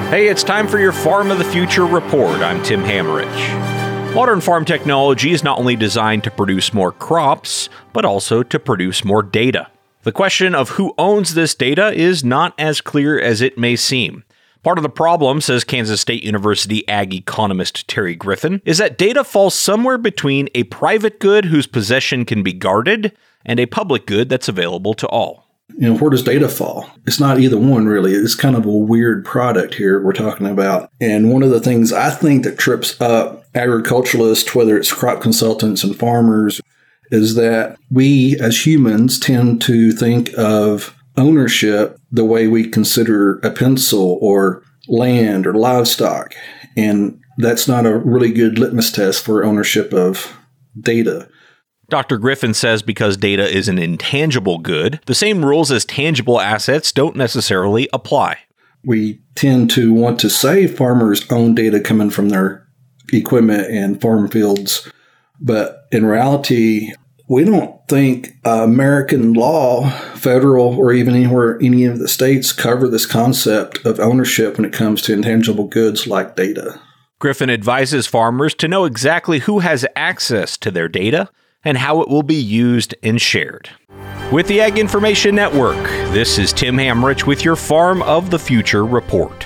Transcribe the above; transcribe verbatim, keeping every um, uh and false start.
Hey, it's time for your Farm of the Future report. I'm Tim Hammerich. Modern farm technology is not only designed to produce more crops, but also to produce more data. The question of who owns this data is not as clear as it may seem. Part of the problem, says Kansas State University ag economist Terry Griffin, is that data falls somewhere between a private good whose possession can be guarded and a public good that's available to all. You know, where does data fall? It's not either one, really. It's kind of a weird product here we're talking about. And one of the things I think that trips up agriculturalists, whether it's crop consultants and farmers, is that we as humans tend to think of ownership the way we consider a pencil or land or livestock. And that's not a really good litmus test for ownership of data. Doctor Griffin says because data is an intangible good, the same rules as tangible assets don't necessarily apply. We tend to want to say farmers own data coming from their equipment and farm fields, but in reality, we don't think uh, American law, federal, or even anywhere any of the states cover this concept of ownership when it comes to intangible goods like data. Griffin advises farmers to know exactly who has access to their data and how it will be used and shared. With the Ag Information Network, this is Tim Hammerich with your Farm of the Future report.